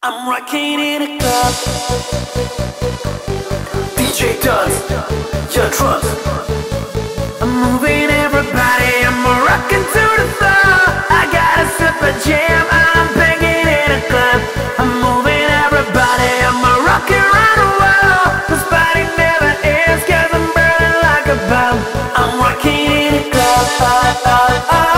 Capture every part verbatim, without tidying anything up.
I'm rocking in a club. D J does your drums. I'm moving everybody. I'm rocking to the floor. I got a super jam. I'm banging in a club. I'm moving everybody. I'm rocking around the world. This party never ends 'cause I'm burning like a bomb. I'm rocking in a club. Oh, oh, oh.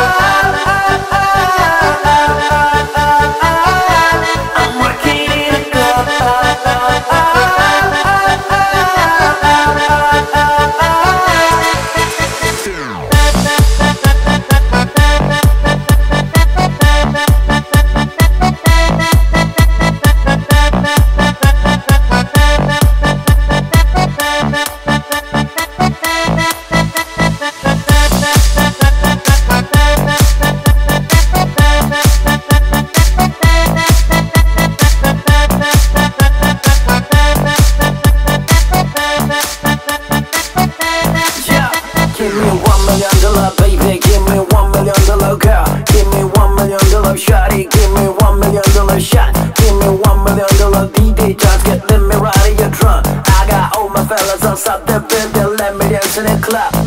Give me one million dollar baby, give me one million dollar girl. Give me one million dollar shawty, give me one million dollar shot. Give me one million dollar D J, just get let me ride in your drum. I got all my fellas outside the building, let me dance in the club.